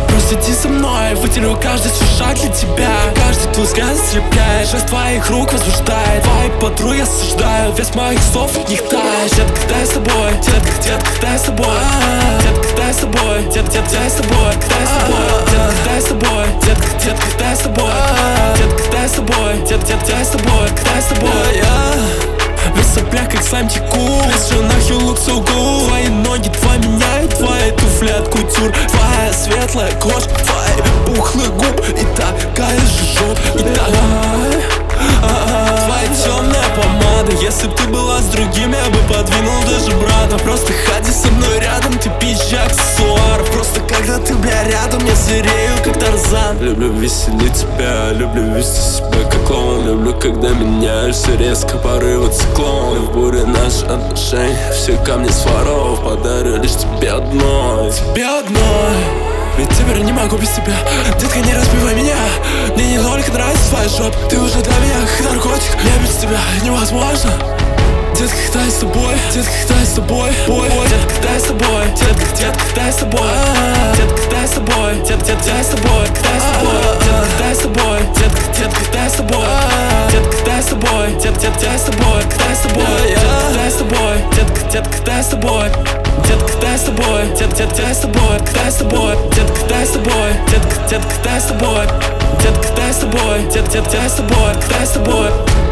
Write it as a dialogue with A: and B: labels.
A: Просто иди со мной, вытерю каждый свой шаг для тебя. Каждый твой взгляд ослепляет, жест твоих рук возбуждает. Твои подруги осуждают, вес моих слов от них тает. Детка, когда я с тобой, детка, когда я с тобой, детка, когда я с тобой, детка, когда я с тобой, когда я с тобой, детка, когда я с тобой, детка, когда я с тобой, детка, когда я с тобой, когда я с тобой. Весь соплях, как слайм теку, лишь нахер лук so good. Твои ноги, твои меняют, твои туфли от кутюр. Твоя светлая кожа, твои пухлые губ и такая же жопа, и такая. Твоя темная помада, если б ты была с другим, я бы подвинул даже брата. Просто ходи со мной рядом, ты пища аксессуаров. Просто когда ты, бля, рядом, я зверею, как Тарзан.
B: Люблю веселить тебя, люблю вести себя как клоун. Люблю, когда меняешься резко, порывы циклон. И в буре наши отношения, все камни сваров. Подарю лишь тебе одной,
A: тебе одной. Ведь теперь не могу без тебя. Детка, не разбивай меня. Мне не только нравится твоя жопа. Ты уже для меня как наркотик. Мне без тебя невозможно. Детка, когда я с тобой, детка, когда я с тобой, детка, когда я с тобой, детка, когда я с тобой, детка, когда я с тобой, детка, когда я с тобой, когда я с тобой, детка, когда я с тобой, детка, когда я с тобой, детка, когда я с тобой, когда я с тобой, детка, когда я с тобой, детка, когда я с тобой, детка, когда я с тобой, когда я с тобой, детка, когда я с тобой, детка, когда я с тобой, детка, когда я с тобой, детка, когда я с тобой, когда я с тобой.